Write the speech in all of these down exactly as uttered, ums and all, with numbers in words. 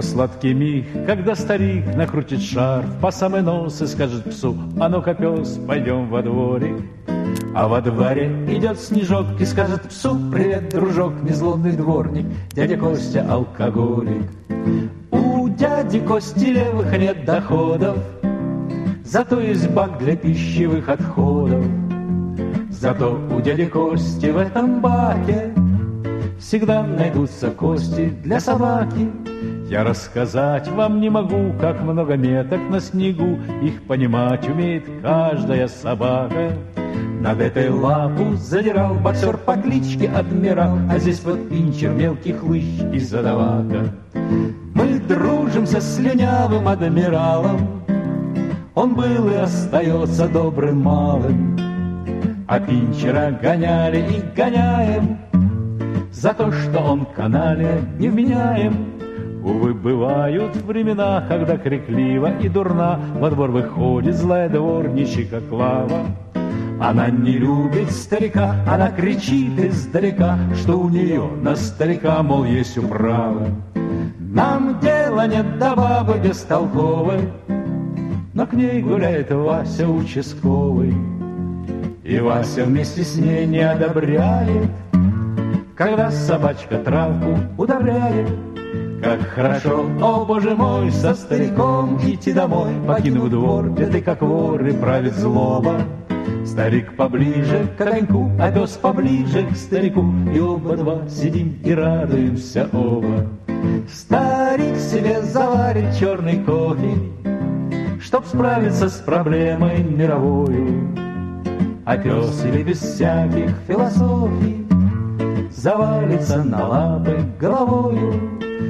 сладкий миг, когда старик накрутит шарф по самый нос и скажет псу: а ну-ка, пес, пойдем во дворик. А во дворе идет Снежок и скажет псу: привет, дружок, незлобный дворник, дядя Костя алкоголик. У дяди Кости левых нет доходов, зато есть бак для пищевых отходов. Зато у дяди Кости в этом баке всегда найдутся кости для собаки. Я рассказать вам не могу, как много меток на снегу, их понимать умеет каждая собака. Над этой лапу задирал боксер по кличке Адмирал, а здесь вот Пинчер, мелкий хлыщ и задавака. Мы дружимся с линявым адмиралом, он был и остается добрым малым. А Пинчера гоняли и гоняем за то, что он канале невменяем. Увы, бывают времена, когда крикливо и дурна во двор выходит злая дворничиха Клава. Она не любит старика, она кричит издалека, что у нее на старика, мол, есть управа. Нам дела нет до бабы бестолковой, но к ней гуляет Вася участковый. И Вася вместе с ней не одобряет, когда собачка травку удобряет. Как хорошо, о боже мой, со стариком идти домой, покинув двор, беды как вор и правит злоба. Старик поближе к огоньку, а пес поближе к старику, и оба два сидим и радуемся оба. Старик себе заварит черный кофе, чтоб справиться с проблемой мировою. А пес или без всяких философий завалится на лапы головою.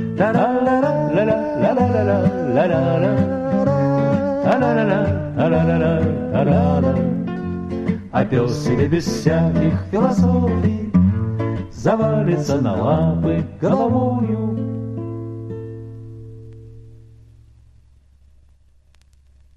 А пес или без всяких философий завалится на лапы головою.